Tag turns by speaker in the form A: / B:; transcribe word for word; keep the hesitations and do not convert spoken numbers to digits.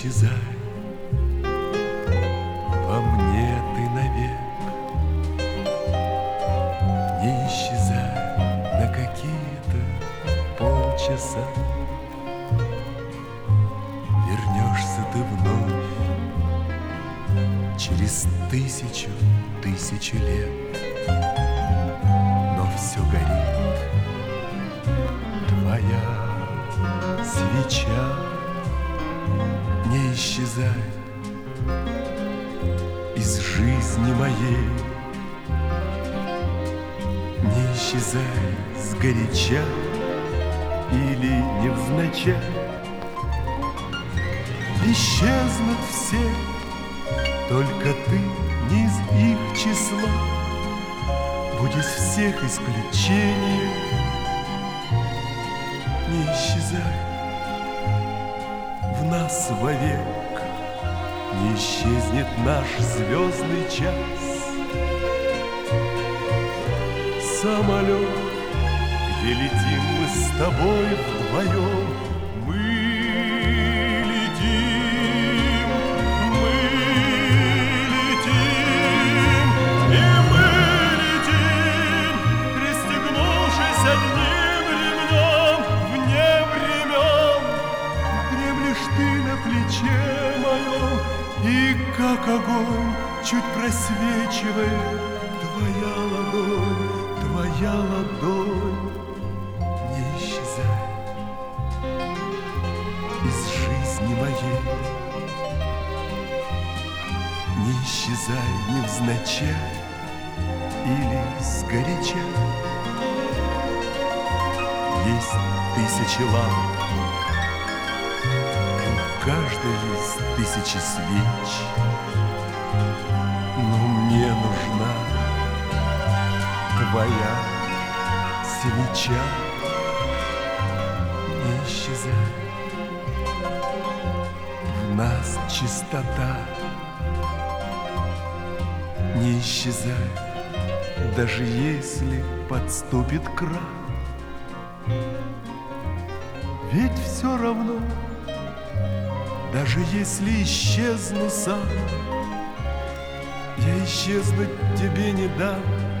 A: исчезай, во мне ты навек. Не исчезай на какие-то полчаса, вернешься ты вновь через тысячу, тысячу лет. Но все горит, твоя свеча не исчезай из жизни моей. Не исчезай сгоряча или невзначай. Исчезнут все, только ты не из их числа. Будь из всех исключением. Не исчезай в нас вовек, не исчезнет наш звездный час. Самолет, где летим мы с тобой вдвоем, мы летим, мы летим, и мы летим, пристегнувшись одним ремнем вне времен. Дремлешь ты на плече моем, и как огонь чуть просвечивает твоя ладонь. Твоя ладонь не исчезай из жизни моей. Не исчезай невзначай или сгоряча. Есть тысячи ламп, и у каждой есть тысячи свеч, но мне нужна твоя свеча. Не исчезай, в нас чистота. Не исчезай, даже если подступит крах. Ведь все равно, даже если исчезну сам, я исчезнуть тебе не дам.